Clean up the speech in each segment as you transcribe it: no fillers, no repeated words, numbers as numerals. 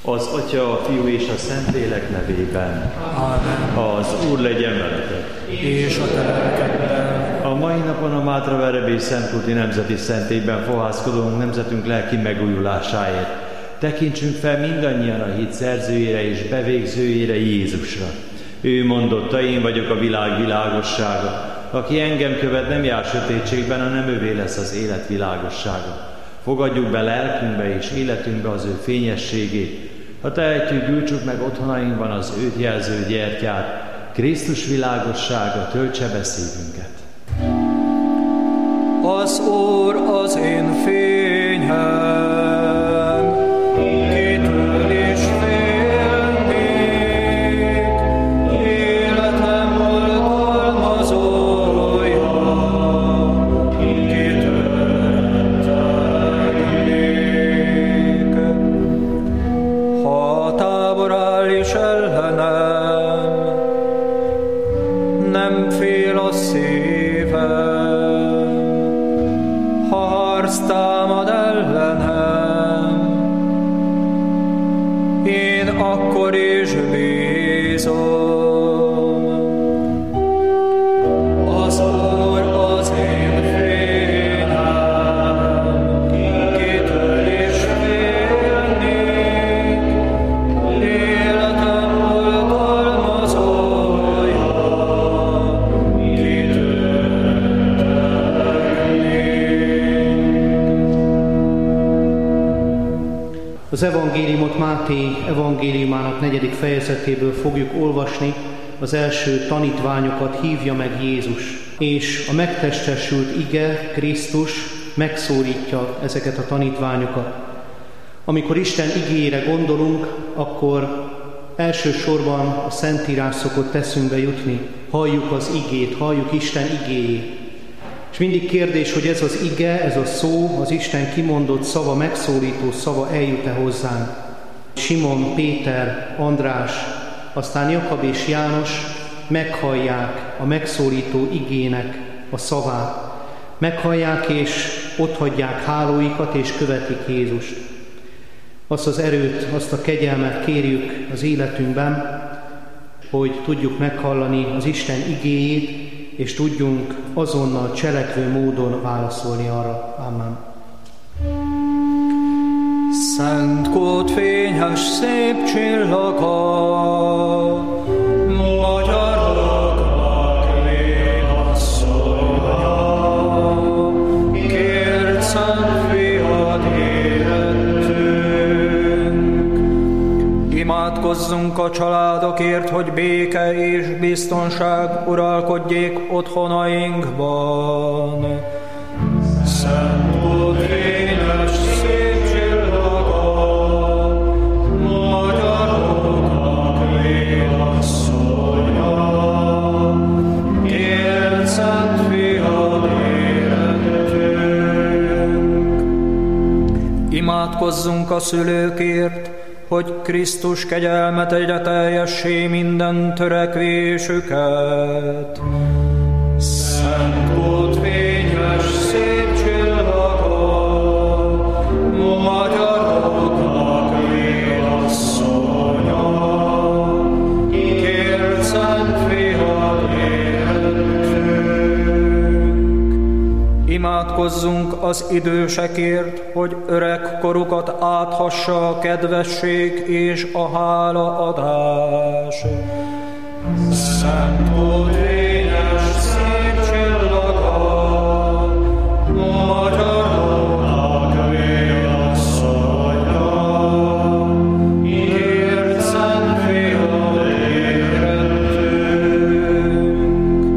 Az Atya, a Fiú és a Szentlélek nevében. Amen. Az Úr legyen veletek. És a te lelkedben. A mai napon a Mátra Verebély Szentkulti Nemzeti Szentélyben fohászkodunk nemzetünk lelki megújulásáért. Tekintsünk fel mindannyian a hit szerzőjére és bevégzőjére, Jézusra. Ő mondotta, én vagyok a világ világossága. Aki engem követ, nem jár sötétségben, hanem övé lesz az élet világossága. Fogadjuk be lelkünkbe és életünkbe az ő fényességét. Ha tehetjük, gyújtsuk meg otthonainkban az őt jelző gyertyát. Krisztus világossága töltse be szívünket. Az Úr az én fényem, kitől is félnék, életem oltalmazója, kitől tegnék. Ha a tábor áll is ellenem, nem fél a szívem. Támad ellenem, én akkor is bízom. Az Úr az én fényem, kitől is félnék, életem oltalmazója, Az evangéliumot Máté evangéliumának 4. fejezetéből fogjuk olvasni, az első tanítványokat hívja meg Jézus, és a megtestesült ige, Krisztus megszólítja ezeket a tanítványokat. Amikor Isten igéjére gondolunk, akkor elsősorban a Szentírás szokott eszünkbe jutni. Halljuk az igét, halljuk Isten igéjét. És mindig kérdés, hogy ez az ige, ez a szó, az Isten kimondott szava, megszólító szava eljut-e hozzánk. Simon, Péter, András, aztán Jakab és János meghallják a megszólító igének a szavát. Meghallják és otthagyják hálóikat és követik Jézust. Azt az erőt, azt a kegyelmet kérjük az életünkben, hogy tudjuk meghallani az Isten igéjét, és tudjunk azonnal cselekvő módon válaszolni arra. Amen. Szent Kód fényes szép csillaga, magyaroknak vénasszonya, kért Szent Fiad érettünk. Imádkozzunk a családokért, hogy béke és biztonság uralkodjék otthonainkban. Szent Kód fényes szép csillaga, magyaroknak vénasszonya, kért Szent Fiad érettünk. Imádkozzunk a szülőkért, hogy Krisztus kegyelmet egyre teljessé minden törekvésüket. Szent Kód fényes szép csillaga, magyaroknak vénasszonya, kért Szent Fiad érettünk. Imádkozzunk az idősekért, hogy öreg korukat áthassa a kedvesség és a hálaadás. Szent Kód fényes szép csillaga, magyaroknak vénasszonya, kért Szent Fiad érettünk.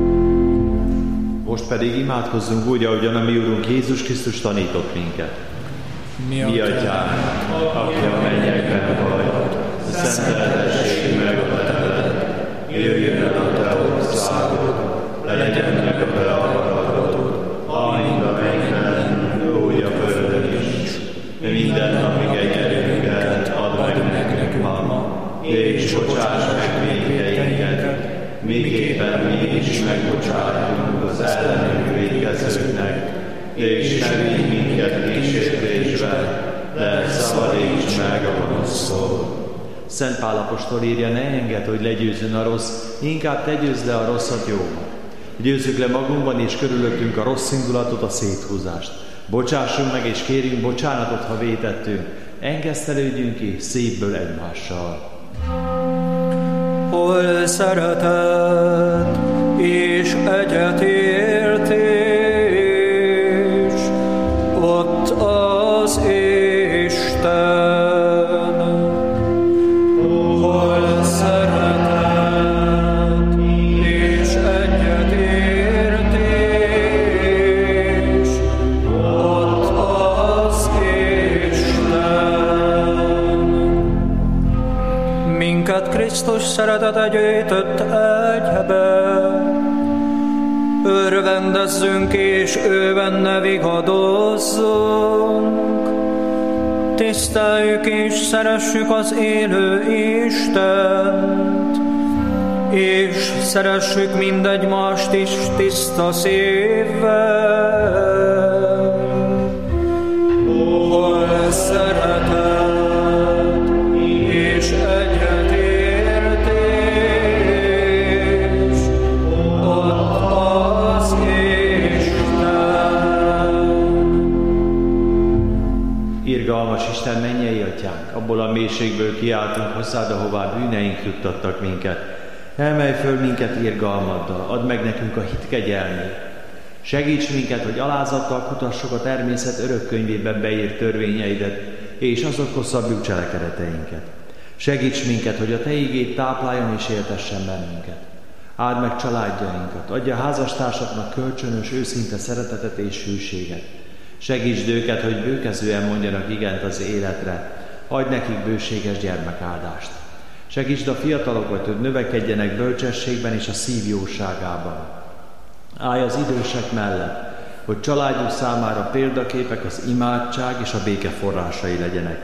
Most pedig imádkozzunk úgy, ahogyan a mi Úrunk Jézus Krisztus tanított minket. Mi Atyánk, aki a mennyekben vagy, szenteltessék meg a te neved, jöjjön el a te országod, legyen meg a te akaratod, amint a mennyben, úgy a földön is. Minden napig egyedünket add meg nekünk ma, és bocsáss meg vétkeinket, miképpen mi is megbocsátunk az ellenünk vétkezőknek, és ne vigy minket kísértésbe, de szabadíts meg a gonosztól. Szent Pál apostol írja, ne engedd, hogy legyőzzön a rossz, inkább te győzd le a rosszat jóval. Győzzük le magunkban és körülöttünk a rossz indulatot, a széthúzást. Bocsássunk meg és kérjünk bocsánatot, ha vétettünk. Engesztelődjünk ki szívből egymással. Hol szeretet és egyetértés, ott az Isten. Hol szeretet és egyetértés, ott az Isten. Minket Krisztus szeretete gyűjtött egybe, örvendezzünk és ő benne vigadozzunk. Tiszteljük és szeressük az élő Istent, és szeressük mindegymást is tiszta szívvel. Hol szeretet és egyetértés, ott az Isten. Irgalmas Isten, mennyei atyánk, abból a mélységből kiáltunk hozzád, ahová bűneink juttattak minket. Emelj föl minket irgalmaddal, add meg nekünk a hit kegyelmét. Segíts minket, hogy alázattal kutassuk a természet örök könyvében beírt törvényeidet, és azokhoz szabjuk cselekedeteinket. Segíts minket, hogy a te igéd tápláljon és éltessen bennünket. Áld meg családjainkat, adja a házastársaknak kölcsönös, őszinte szeretetet és hűséget. Segítsd őket, hogy bőkezően mondjanak igent az életre, adj nekik bőséges gyermekáldást. Segítsd a fiatalokat, hogy növekedjenek bölcsességben és a szív jóságában. Állj az idősek mellett, hogy családjuk számára példaképek az imádság és a béke forrásai legyenek.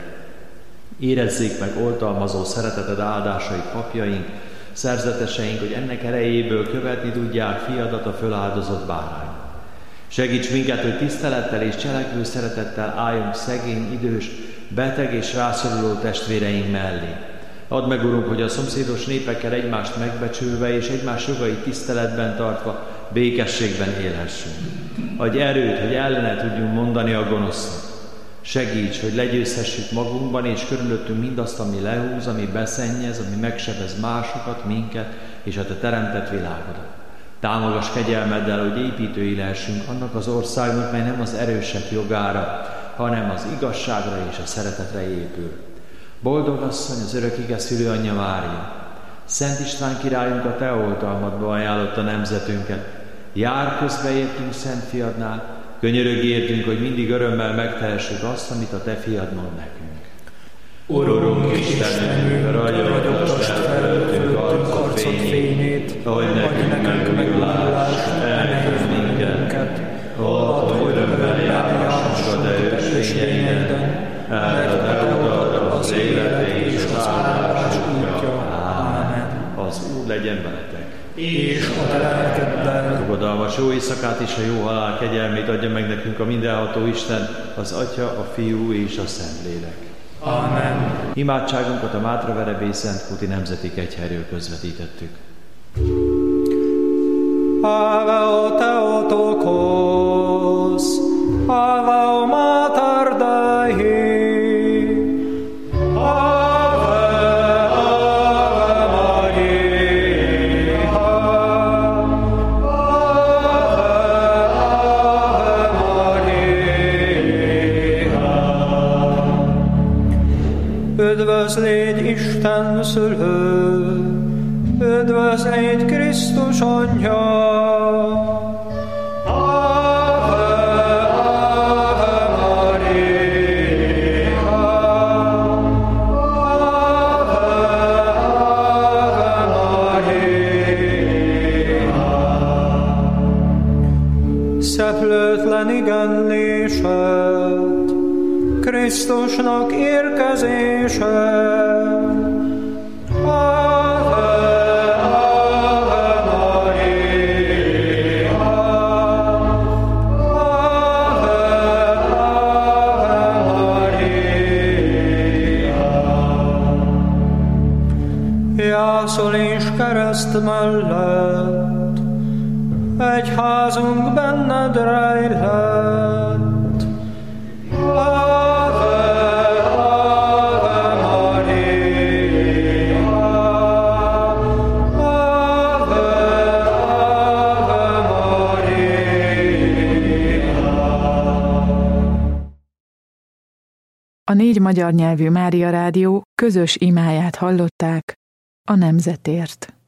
Érezzék meg oltalmazó szereteted áldásait papjaink, szerzeteseink, hogy ennek erejéből követni tudják fiadat, a föláldozott bárány. Segíts minket, hogy tisztelettel és cselekvő szeretettel álljunk szegény, idős, beteg és rászoruló testvéreink mellé. Add meg, Urunk, hogy a szomszédos népekkel egymást megbecsülve és egymás jogait tiszteletben tartva békességben élhessünk. Adj erőt, hogy ellene tudjunk mondani a gonosznak. Segíts, hogy legyőzhessük magunkban és körülöttünk mindazt, ami lehúz, ami beszennyez, ami megsebez másokat, minket és a te teremtett világodat. Támogass kegyelmeddel, hogy építői lehessünk annak az országnak, mely nem az erősek jogára, hanem az igazságra és a szeretetre épül. Boldog asszony, az örök ige szülőanyja Mária, Szent István királyunk a te oltalmadba ajánlotta nemzetünket. Jár közbe értünk Szent Fiadnál, könyörögj értünk, hogy mindig örömmel megtehessük azt, amit a te fiad mond nekünk. Urunk Istenünk, ragyogtasd felőttünk arcod fényét, hogy nekünk meglátást, elhívd minket, add, hogy örömmel járhassunk a te ősényeiden, mert a te utat az élet és az áldás útja. Ámen. Az Úr legyen veletek. És a te lelkeddel. Fogadalmas jó éjszakát és a jó halál kegyelmét adja meg nekünk a mindenható Isten, az Atya, a Fiú és a Szentlélek. Amen. Imádságunkat a Mátraverebély Szentkúti Nemzeti Kegyhelyről közvetítettük. Ave o Theotokos, Ave o Mater Dei, üdvözlégy Isten szülő, üdvözlégy Krisztus anyja. Ave, Ave Maria, Ave, Ave Maria. Szeplőtlen igenlésed, Krisztusnak érkezése. Ave, Ave Maria, Ave, Ave Maria. pászol és kereszt mellett, egyházunk benned rejlett. Ave, Ave Maria, Ave, Ave Maria. A 4 magyar nyelvű Mária Rádió közös imáját hallották a nemzetért.